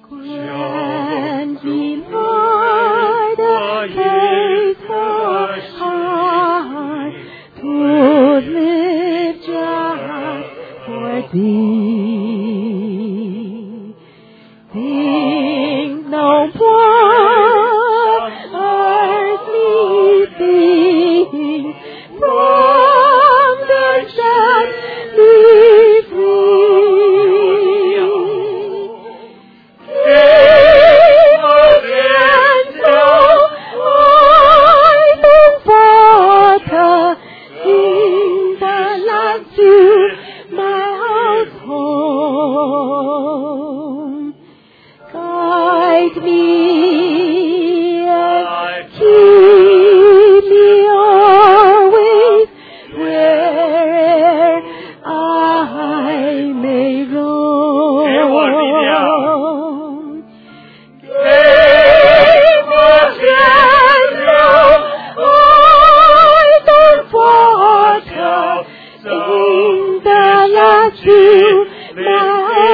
Grant me, Lord, a faithful heart to live just for Thee. Think no more earthly things, from the just be free. Give again now, I comforter, in the last to my household. Guide me and keep me always where I may roam. Give again now, I comforter, in the last to my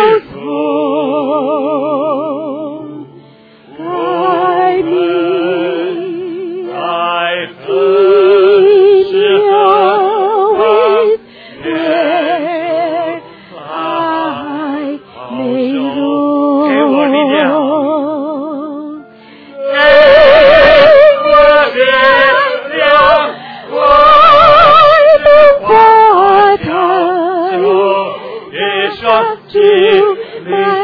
household. Guide me, keep me always where I may roam. Give again now, to my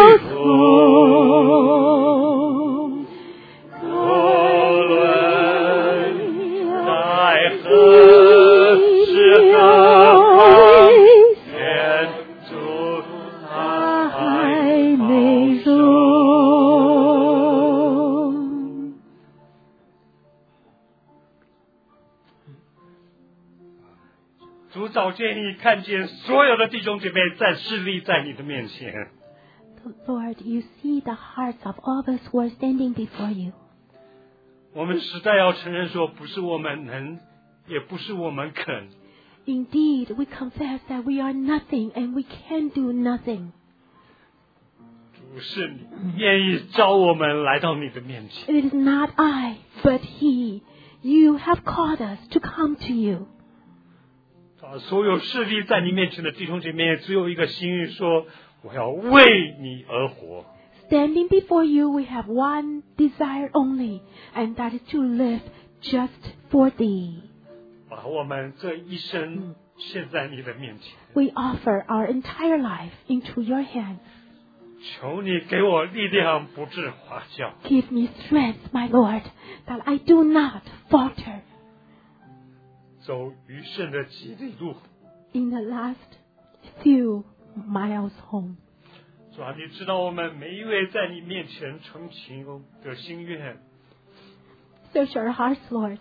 household. I may roam. 主早见你看见所有的弟兄姐妹在侍立在你的面前。 Lord, you see the hearts of all of us who are standing before you. 我们实在要承认说，不是我们能，也不是我们肯， Indeed, we confess that we are nothing and we can do nothing. 主是你愿意召我们来到你的面前。 It is not I, but He. You have called us to come to you. 所有侍立在你面前的弟兄姐妹，只有一个心意说，我要为你而活。 Standing before you, we have one desire only, and that is to live just for Thee. 把我们这一生献在你的面前， We offer our entire life into your hands. 求你给我力量，不致滑脚。 Give me strength, my Lord, that I do not falter 走余剩的几里路。 in the last few miles home. 主啊，你知道我们每一位在你面前陈情的心愿， Search our hearts, Lord.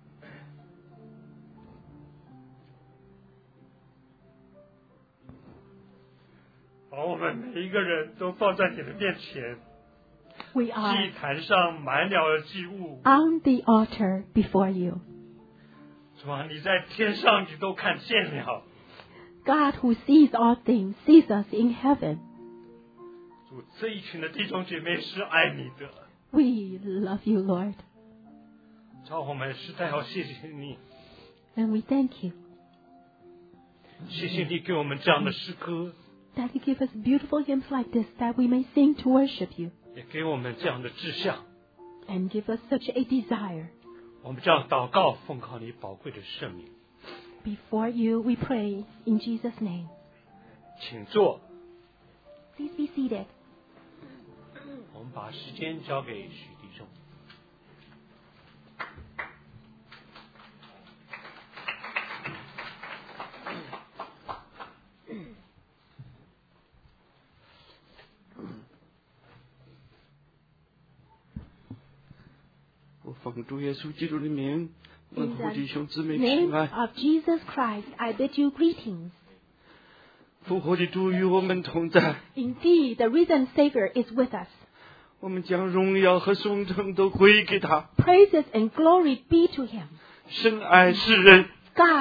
把我们每一个人都放在你的面前， We 祭 are 坛上满了的祭物。 on the altar before you. 主啊，你在天上你都看见了。 God who sees all things, sees us in heaven. 主，这一群的弟兄姐妹是爱你的。 We love you, Lord, 主啊，我们实在要谢谢你， and we thank you 谢谢你给我们这样的诗歌， that you give us beautiful hymns like this that we may sing to worship you, 也给我们这样的志向。 and give us such a desire. 我们这样祷告，奉靠你宝贵的圣名， Before you we pray in Jesus' name. 请坐。 Please be seated. 我们把时间交给许弟兄。 我奉主耶稣基督的名，问 In 候弟兄姊妹 the 平 name 安。 of Jesus Christ, I bid you greetings. 复活的主与我们同在， Indeed, the risen Savior is with us. 我们将荣耀和颂称都归给他。 Praises and glory be to him. 深爱世人， God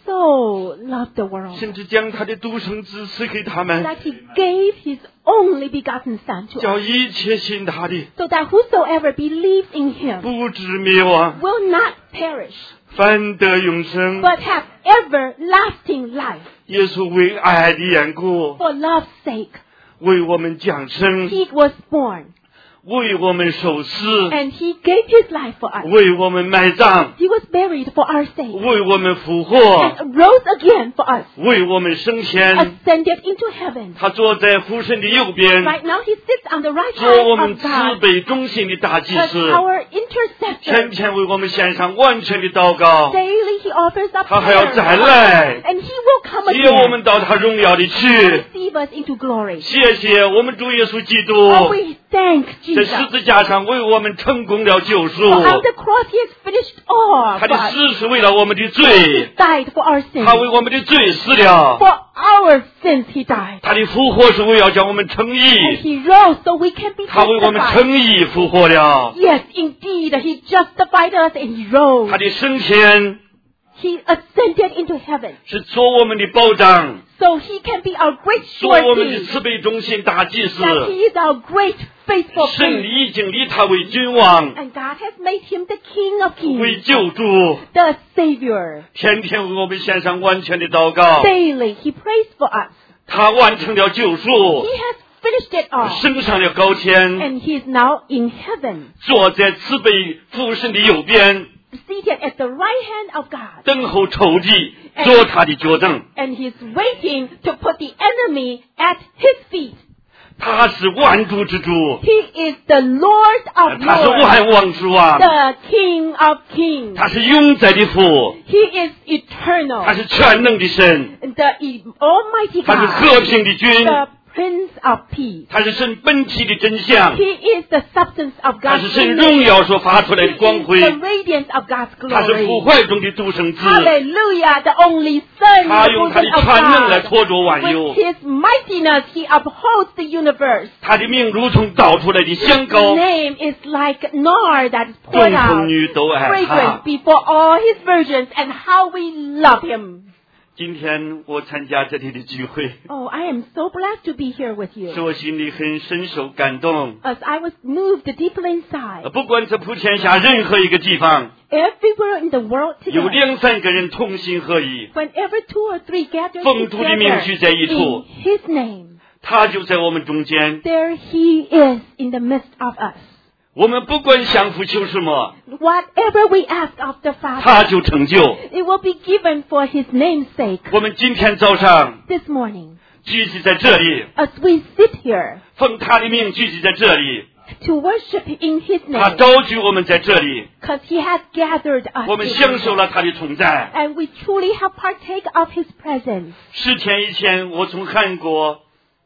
so loved the world 甚至将他的独生子赐给他们， that he gave his only begotten Son to 叫 us, 一切信他的 so that whosoever believes in him 不至灭亡， will not perish, 反得永生。 but have everlasting life. 耶稣为爱的缘故， For love's sake, 为我们降生， he was born, 为我们受死， and he gave his life for us. 为我们埋葬， He was buried for our sake, 为我们复活， and rose again for us, 为我们升天。 ascended into heaven. 他坐在父神的右边， Right now he sits on the right 做我 hand 们 of 慈 God 悲忠心的大祭 as 司， our intercessor. 天天为我们献上完全的祷告， Daily he offers up 他还要 prayer, 再来， and he will come 接我 again 们到他荣耀里去。 receive us into glory. 谢谢我们主耶稣基督， Oh, we thank 在 Jesus. 十字架上为我们成功了救赎， For on the cross he has finished all 他 for 的 us. 死是为了我们的 He 罪， died for our sins. 他为我们的罪死了， For our sins he died. 他的复活是为了叫我们称 And 义， he rose so we can be 他为我们 justified. 称义复活了， Yes, indeed, he justified us and he rose. 他的升天 He ascended into heaven. 是做我们的保障， So he can be our great 做我们的 surety 慈悲忠心大祭司， that he is our great faithful 神 king. 已经立他为君王， And God has made him the King of 为 kings, 救主， the Savior. 天天为我们献上完全的祷告， Daily he prays for us. 他完成了救赎 He，has finished it all. 升上了高天， And he is now in heaven, 坐在慈悲父神的右边， seated at the right hand of God. 等候仇敌做他的脚凳。 And he's waiting to put the enemy at his feet. 他是万主之主， He is the Lord of 他是 lords, 万王之王， the King of kings. 他是永在的父， He is 他 eternal, 是全能的神， the Almighty 他是 God, 和平的君， the Prince of Peace. 他是神本体的真相， He is the substance of 他 God's 是神 image. 荣耀所发出来的 He 光 is 辉， the radiance of God's 他是 glory. 父怀中的独生子， Hallelujah, the only Son, 他 the 用他的 bosom of 全能来 God. 托住万有 With，his mightiness, he upholds the universe. 他的名如同倒出来的香 His 膏， name is like nard that is 众 poured 妇 out, 女都爱 fragrance 他。 before all his virgins, and how we love him. 今天我参加这里的聚会， Oh, I am so blessed to be here with you. 使我心里很深受感动。 As I was moved deeply inside. 不管在普天下任何一个地方， Everywhere in the world 有 today, 两三个人同心合意， whenever 2 or 3 gather 奉主的名 together 聚在一处， in his name, 他就在我们中间。 there he is in the midst of us. 我们不管相互求什么， Whatever we ask of the 他 Father, 就成就。 it will be given for his name's sake. 我们今天早上 This morning, 聚集在这里， as we sit here 奉他的名聚集在这里， to worship in his 他 name, 召集我们在这里， because he has gathered us 我们 in 享受 him, 了他的同在。 and we truly have partake of his presence. 10天以前，我从韩国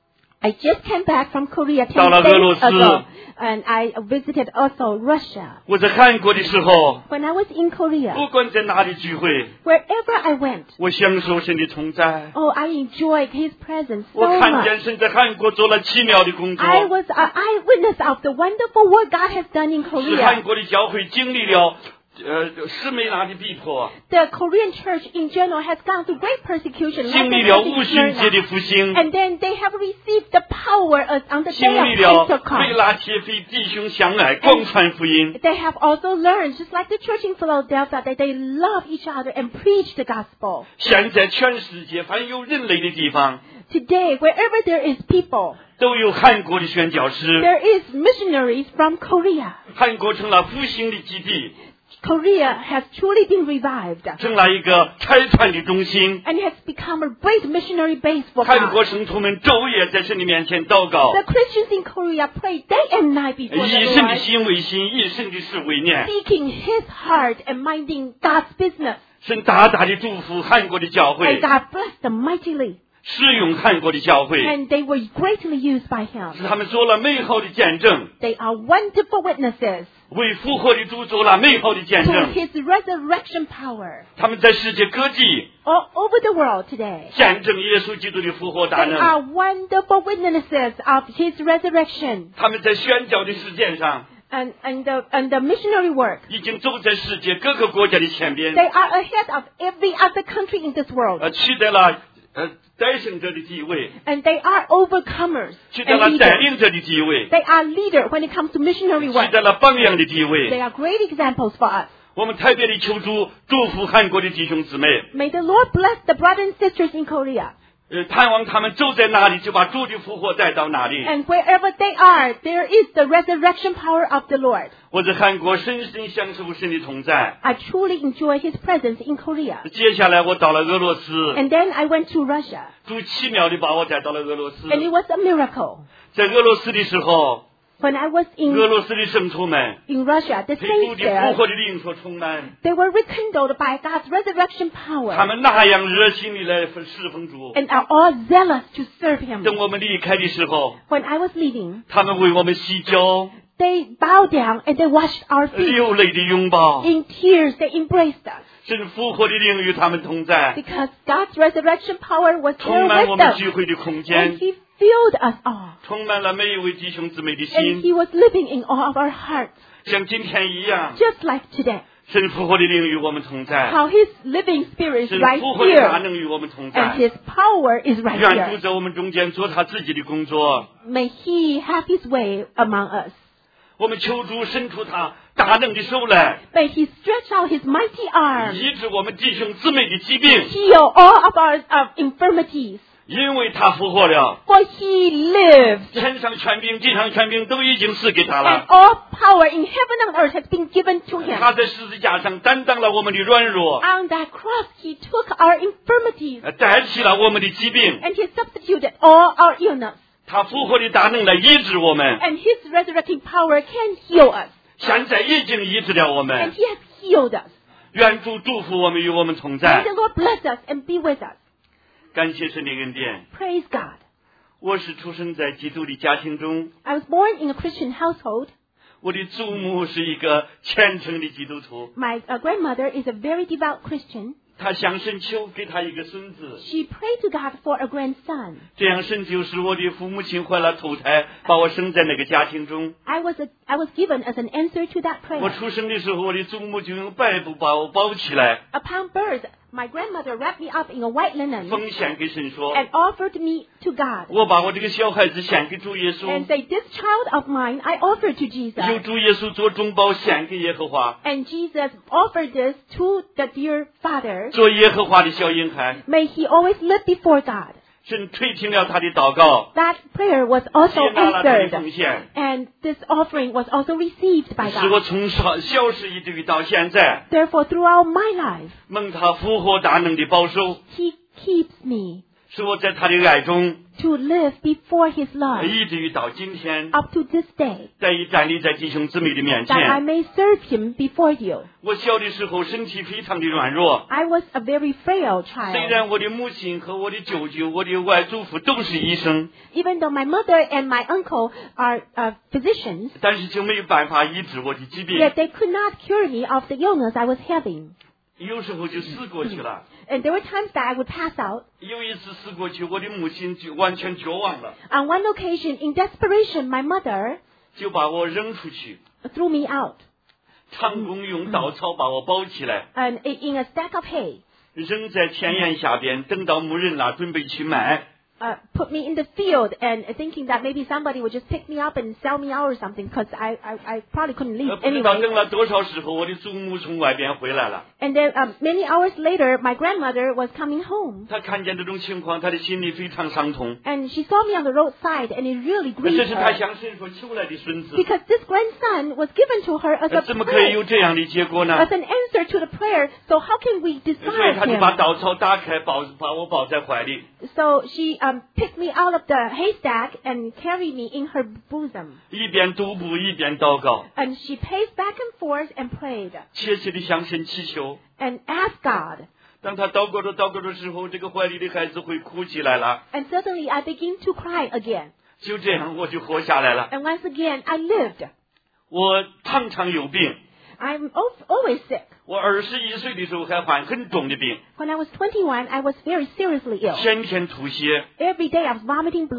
I just came back from Korea 10 到了俄罗 days 斯。 ago, and I visited also Russia. 我在韩国的时候， When I was in 不 Korea, 管在哪里聚会， wherever I went, 我享受神的同在。 oh, I enjoyed his presence 我 so 看 much. 见神在韩国做了奇妙的工作， I was an eyewitness of the wonderful work God has done in 使韩 Korea. 国的教会经历了施美拿的逼迫， The Korean church in general has gone through great persecution, 经历 like 了 they 五 did in 旬节 Smyrna. 的复兴， And then they have received the power as on the 经 day 历 of 了菲 Pentecost. 拉铁非弟兄相爱，广传福音。 They have also learned, just like the church in Philadelphia, that they love each other and preach the gospel. 现在全世界凡有人类的地方， Today, wherever there is people, 都有韩国的宣教师， there is missionaries from Korea. 韩国成了复兴的基地， Korea has truly been revived 成了一个拆传的中心。 and has become a great missionary base for 韩 God. 国圣徒们昼夜在神的面前祷告， The Christians in Korea pray day and night before 以 the 神的 Lord, 心为心，以神的事为念。 seeking His heart and minding God's business. 神大大的祝福韩国的教 And 会， God blessed them mightily. 使用韩国的教会， And they were greatly used by Him. 使他们做了美好的见证， They are wonderful witnesses 为复活的主做了美好的见 to 证。 His resurrection power. 他们在世界各地 All over the world today, 见证耶稣基督的复活大 they 能。 are wonderful witnesses of His resurrection. 他们在宣教的实践上， and the missionary work. 已经走在世界各个国家的前边， They are ahead of every other country in this world. 取得了带胜者的地位， And they are overcomers 取得 and 了带 leaders. 领者的地位， They are leaders when it comes to missionary 取 work. 得了榜样的地 They 位。 are great examples for us. 我们特别的求主祝福韩国的弟兄姊妹， May the Lord bless the brothers and sisters in Korea. 盼望他们走在哪里，就把主的复活带到哪里。 And wherever they are, there is the resurrection power of the Lord. 我在韩国深深享受神的同在。 I truly enjoy His presence in Korea. 接下来我到了俄罗斯， And then I went to Russia. 主奇妙的把我带到了俄罗斯。 And it was a miracle. 在俄罗斯的时候， When I was 俄罗斯的圣徒们 in Russia, the 被主 saints 的复 there, 活的灵所充满， they were rekindled by God's resurrection 他 power 们那样热心的来侍奉主。 and are all zealous to serve Him. 等我们离开的时候， When I was leaving, 他们为我们洗脚， they bowed down and they washed our feet. 流泪的拥抱。 In tears, they embraced us 神复活的灵与他们同在， because God's resurrection power was 充 there 满我 with 们 them. 聚会的空 And 间， He filled us all. 充满了每一位弟兄姊妹的 And 心， He was living in all of our hearts, 像今天一样。 just like today. 神复活的灵与我们同在， How His living Spirit is 神 right 复活的大 here. 能与我们同 And 在。 His power is right 愿 here. 主在我们中间做他自己的工作。 May He have His way among us. 我们求主伸出他大能的手来， May He stretch out His mighty arm, 医治我们弟兄姊妹的疾病， heal all of our infirmities. 因为他复活了。 For He lives, 天上权柄、地上权柄都已经赐给他 and 了。 all power in heaven and earth has been given to Him. 他在十字架上担当了我们的软弱， On that cross, He took our infirmities 代替了我们的疾病。 and He substituted all our illness. 他复活的大能来医治我们， And His resurrecting power can heal us. 现在已经医治了我 And 们。 He has healed us. 愿主祝福我们，与我们同 May 在 the。Lord bless us and be with us. 感谢神的恩典。 Praise God. 我是出生在基督的家庭中， I was born in a Christian household. 我的祖母是一个虔诚的基督徒， My grandmother is a very devout Christian. 她向神求给她一个孙子， She prayed to God for a grandson. 这样神就使我的父母亲怀了头胎，把我生在那个家庭中。 I was given as an answer to that 我 prayer. 出生的时候，我的祖母就用白布把我包起来， Upon birth, my grandmother wrapped me up in a white linen 奉献给神说 and offered me to God. 我把我这个小孩子献给主耶稣， And say, this child of mine, I offer to 由 Jesus. 主耶稣做中保献给耶和华， And Jesus offered this to the dear Father. 做耶和华的小婴孩。 May he always live before God. 神垂听了他的祷告， That prayer was also 接纳了他的 answered. 奉献， And this offering was also received by 使我 God. 从小时一直到现在， Therefore, throughout my life, 蒙他复活大能的保守， he keeps me 使我在他的爱中， to live before his love 一直到今天， up to this day, 再一站立在弟兄姊妹的面 that I 前。 may serve him before you. 我小的时候身体非常的软弱， I was a very frail 虽 child. 然我的母亲和我的舅舅、我的外祖父都是医生， Even though my mother and my uncle are physicians, 但是就没有办法医治我的疾病， yet they could not cure me of the illness I was having. 有时候就死过去了。 And there were times that I would pass out. 有一次死过去，我的母亲就完全绝望了， On one occasion, in desperation, my mother 就把我扔出去， threw me out 长工用稻草把我包起来， and in a stack of hay, 扔在田野下边，等到牧人啦准备去卖。 put me in the field and thinking that maybe somebody would just pick me up and sell me out or something because I probably couldn't leave 不知道 anyway. 等了多少时候，我的祖母从外边回来了。 And then many hours later, my grandmother was coming home 她看见这种情况，她的心里非常伤痛。 and she saw me on the roadside and it really 这 grieved 是她 her 向神所求来的孙子， because this grandson was given to her as a 怎么可以有 prayer, 这样的结果呢 as？an answer to the prayer. So how can we 所以 decide 她就把 him? 稻草打开，把我抱在怀里， So she picked me out of the haystack and carried me in her bosom. 一边踱步一边祷告， And she paced back and forth and prayed 切切地向神祈求。 and asked God. 当她祷告着的时候，这个怀里的孩子会哭起来了。 And suddenly I began to cry again. 就这样，我就活下来了。 And once again, I lived. 我常常有病， I'm always sick. 我21岁的时候还患很重的病， When I was 21, I was very seriously ill. 天天吐血， Every day I was vomiting blood.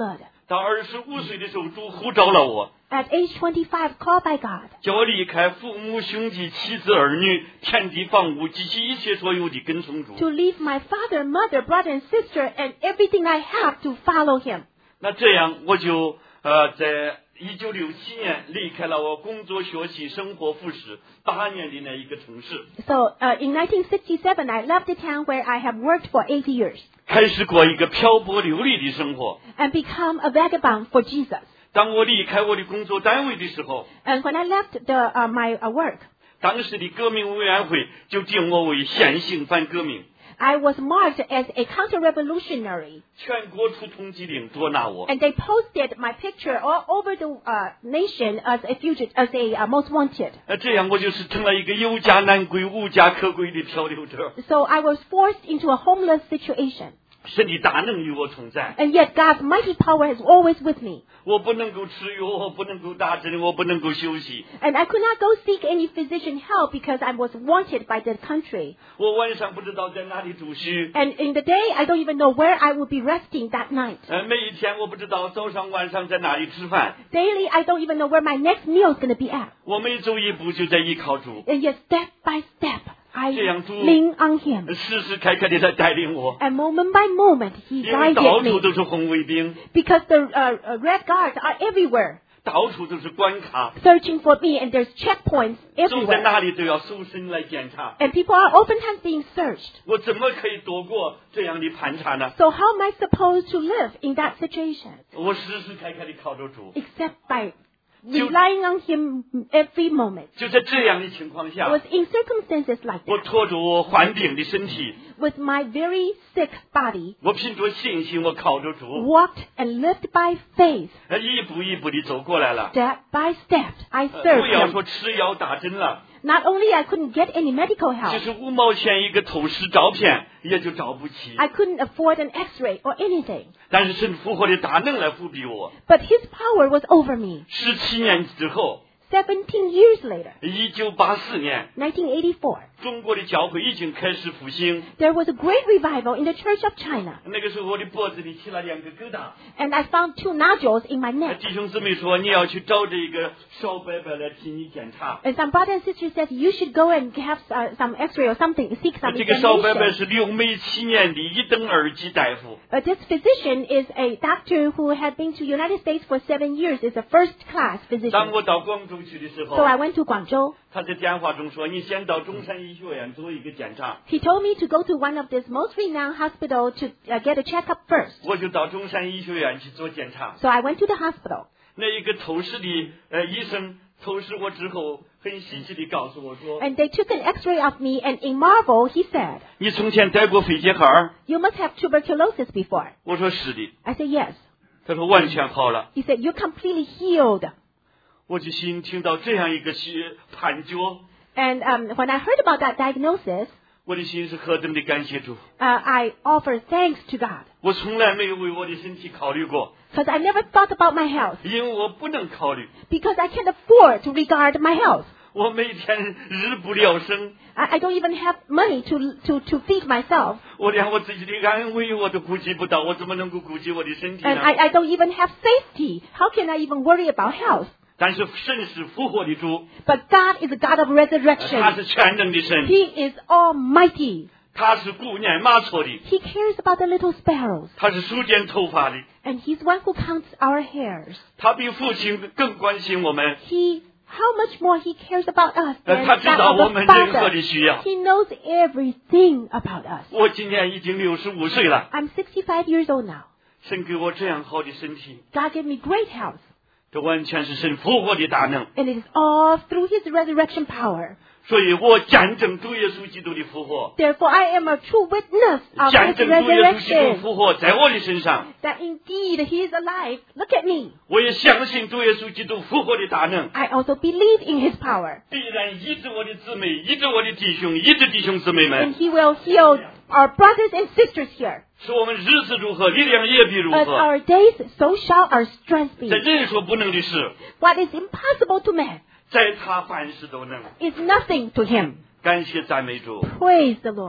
到25岁的时候，主呼召了我， At age 25, called by God, 叫我离开父母兄弟妻子儿女田地房屋及其一切所有的跟从主。 to leave my father, mother, brother, and sister, and everything I have to follow him. 那这样我就在1967年离开了我工作、学习、生活、服侍8年的那一个城市， So in 1967, I left the town where I have worked for 80 years 开始过一个漂泊流离的生活。 and become a vagabond for Jesus. 当我离开我的工作单位的时候， And when I left my work, 当时的革命委员会就定我为现行反革命， I was marked as a counter-revolutionary. 全国出通缉令捉拿我。 And they posted my picture all over the nation as a fugitive, as a most wanted. 这样我就是成了一个有家难归、无家可归的漂流者。 So I was forced into a homeless situation. 神的大能与我同在， And yet God's mighty power is always with me. 我不能够吃药，我不能够打针，我不能够休息。 And I could not go seek any physician help because I was wanted by the country. 我晚上不知道在哪里住宿， And in the day, I don't even know where I will be resting that night. 每一天我不知道早上晚上在哪里吃饭。 Daily, I don't even know where my next meal is going to be at. 我每走一步就在依靠主， And yet, step by step, I 这样主 lean on Him. 时时刻刻的在带领我， And moment by moment, He 因为到 guided 处 me. 都是红卫兵， Because the Red Guards are everywhere, 到处都是关卡， searching for me, and there's checkpoints 走在 everywhere. 哪里都要搜身来检查。 And people are oftentimes being searched. 我怎么可以躲过这样的盘查呢？ So how am I supposed to live in that situation? 我时时刻刻的靠着主。 Except by relying on Him every moment. 就在这样的情况 It 下， was in circumstances like 我 that, 拖着我患病的身体， with my very sick body, 我凭着信心，我靠着主， walked and lived by faith. 一步一步的走过来了。 Step by step, I 不 served 要 Him. 说吃药打针了， Not only I couldn't get any medical 就 help, 是5毛钱一个透视照片也就找不起。 I couldn't afford an x-ray or anything. 但是神复活的大能来复庇我。 But His power was over me. 17年之后， 17 years later, 1984年， 1984, 中国的教会已经开始复兴。 there was a great revival in the Church of China. 那个时候我的脖子里起了2个疙瘩， And I found 2 nodules in my neck. 弟兄姊妹说你要去找这个少伯伯来替你检查。 And some brother and sister said, you should go and have some x-ray or something, seek some 这个少伯伯 examination. 是留美7年的1等2级大夫。 This physician is a doctor who had been to United States for 7 years, is a first-class 当 physician. 我到广州去的时候 So，I went to Guangzhou. 他在电话中说：“你先到中山医学院做一个检查。 He told me to go to one of this most renowned hospital to get a checkup first. ” 我就到中山医学院去做检查。 So I went to the hospital. 那一个透视的医生透视我之后，很细细的告诉我说 And they took an x-ray of me, and in marvel, he said, ：“ 你从前得过肺结核？” you must have tuberculosis before. 我说：“是的。 I said, yes. ” 他说：“完全好了。 He said, you're completely healed. ” 我就心听到这样一个判决， And when I heard about that diagnosis, 我的心是何等的感谢主！ I offer thanks to God. 我从来没有为我的身体考虑过， Because I never thought about my health. 因为我不能考虑。 Because I can't afford to regard my health. 我每天日不聊生， I don't even have money to feed myself. 我连我自己的安危我都顾及不到，我怎么能够顾及我的身体 And 呢？ I don't even have safety. How can I even worry about health? 但是神是复活的主， But God is a God of 他 resurrection. 是全能的神， He is almighty. 他是顾念马错的， He cares about the little sparrows. 他是数见头发的， And He's one who counts our hairs. 他比父亲更关心我们， How much more He cares about us than 他知 that 道 of 我 the 们任何 Father. 的需要。 He knows everything about us. 我今年已经65岁了， I'm 65 years old now. 神给我这样好的身体， God gave me great health. 这完全是神复活的大能。 And it is all through His resurrection power. 所以我见证主耶稣基督的复活， Therefore, I am a true witness of 见 His 证主耶稣基督 resurrection. 复活在我的身上。 That indeed He is alive. Look at me. 我也相信主耶稣基督复活的大能， I also believe in His power. 必然医治我的姊妹，医治我的弟兄，医治弟兄姊妹 And 们。 He will heal our brothers and sisters here. 使我们日子如何，力量也必如 As 何。 our days, so shall our strength be. 在人所不能的事， What is impossible to man 在他凡事都能。 is nothing to Him. 感谢赞美主。 Praise the Lord.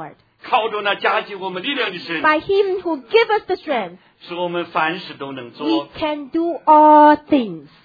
靠着那加给我们力量的神， by Him who gives us the strength, 使我们凡事都能 we 做。 can do all things.